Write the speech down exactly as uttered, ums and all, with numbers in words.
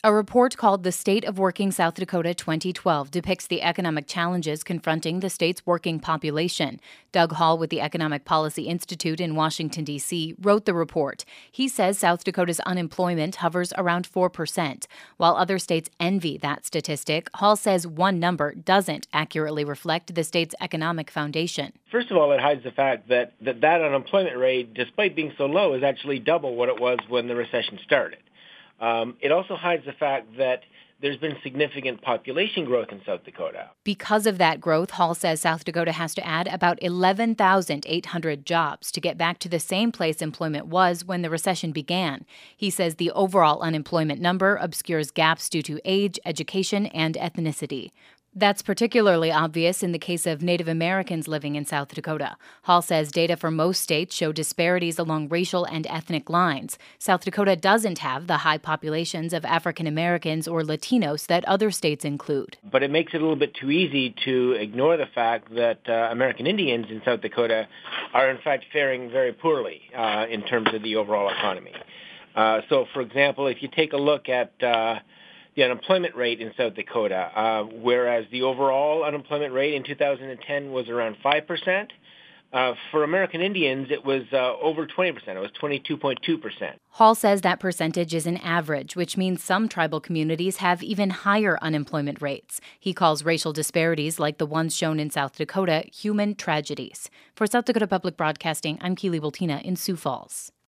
A report called The State of Working South Dakota twenty twelve depicts the economic challenges confronting the state's working population. Doug Hall with the Economic Policy Institute in Washington, D C, wrote the report. He says South Dakota's unemployment hovers around four percent. While other states envy that statistic, Hall says one number doesn't accurately reflect the state's economic foundation. First of all, it hides the fact that that, that unemployment rate, despite being so low, is actually double what it was when the recession started. Um, it also hides the fact that there's been significant population growth in South Dakota. Because of that growth, Hall says South Dakota has to add about eleven thousand eight hundred jobs to get back to the same place employment was when the recession began. He says the overall unemployment number obscures gaps due to age, education, and ethnicity. That's particularly obvious in the case of Native Americans living in South Dakota. Hall says data for most states show disparities along racial and ethnic lines. South Dakota doesn't have the high populations of African Americans or Latinos that other states include. But it makes it a little bit too easy to ignore the fact that uh, American Indians in South Dakota are in fact faring very poorly uh, in terms of the overall economy. Uh, so, for example, if you take a look at uh, the unemployment rate in South Dakota, uh, whereas the overall unemployment rate in two thousand ten was around five percent. Uh, for American Indians, it was uh, over twenty percent. It was twenty-two point two percent. Hall says that percentage is an average, which means some tribal communities have even higher unemployment rates. He calls racial disparities like the ones shown in South Dakota human tragedies. For South Dakota Public Broadcasting, I'm Keely Bultina in Sioux Falls.